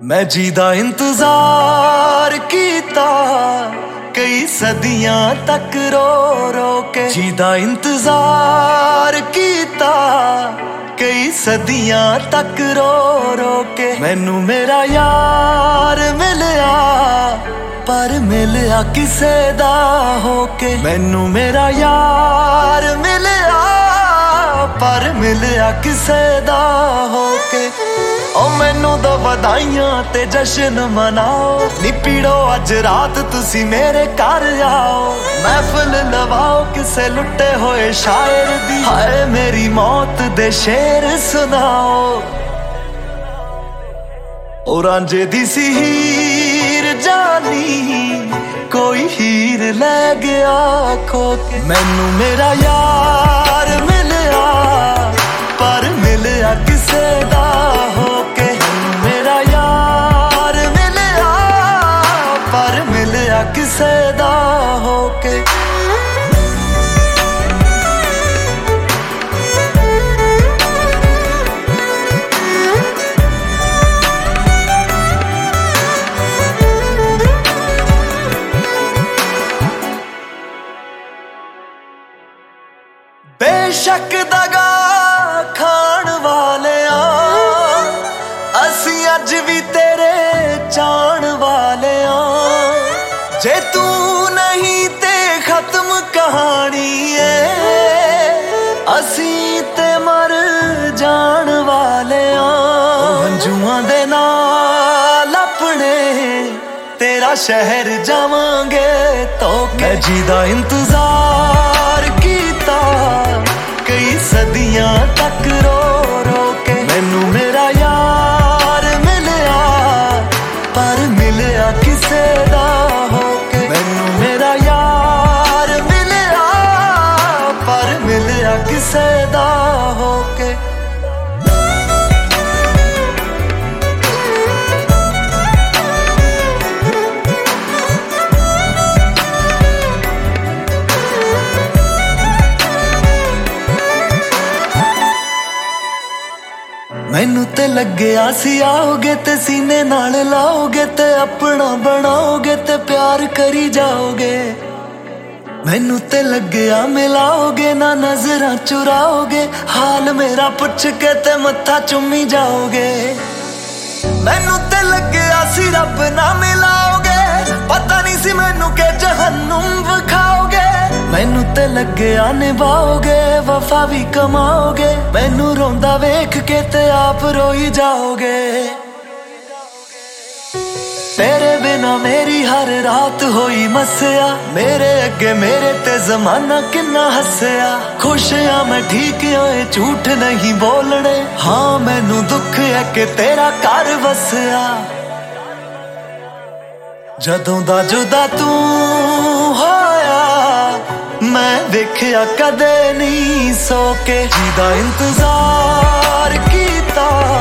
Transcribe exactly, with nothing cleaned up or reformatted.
मैं जीदा इंतजार कीता कई सदियां तक रो रो के जीदा इंतजार कीता कई सदियां तक रो रो के मैनू मेरा यार मिलया पर मिलया किसे दा होके मैनू मेरा यार मिलया पर मिलया किसे दा होके ओ मैनू दो बधाइयां ते जश्न मनाओ नी पीड़ो अज रात तुसी मेरे घर आओ महफिल लवाओ किसे लुटे होए शायर दी हाय मेरी मौत दे शेर सुनाओ ओ रांझे दी सी हीर जानी कोई हीर ले गया खो के मैनू मेरा यार मिलया पर मिलया किसे दा होके मेरा यार मिलया पर मिलया किसे दा होके बेशक दगा खान वाले असी अज भी तेरे चाण वाले जे तू नहीं ते खत्म कहानी है असी ते मर जान वाले हंजुआं दे नाल अपने तेरा शहर जावांगे तो मैं जीदा इंतजार कीता कई सदियां तक रो रो के मैनू मेरा यार मिलया पर मिलया किसे दा होके मैनू मेरा यार मिलया पर मिलया किसे दा होके मैनू ते लग्या सी आओगे ते सीने नाल लाओगे ते अपना बनाओगे ते प्यार करी जाओगे मैनू ते लग्या मिलाओगे ना नजरां चुराओगे हाल मेरा पुछ के ते मत्था चुम्मी जाओगे मैनू ते लग्या सी रब ना मिलाओगे पता नहीं सी मैनू के जहन्नुम विखाओगे मैनू ते लग्या निभाओगे वफा भी कमाओगे मैनू रोंदा वेख के ते आप रोई जाओगे तेरे बिना मेरी हर रात होई मस्या मेरे अगे मेरे ते जमाना किन्ना हसया खुश हाँ मैं ठीक होए झूठ नहीं बोलने हाँ मैनू दुख है कि तेरा घर वसया जदों दा जुदा तू होया मैं देखया कदे नहीं सो के जीदा इंतजार कीता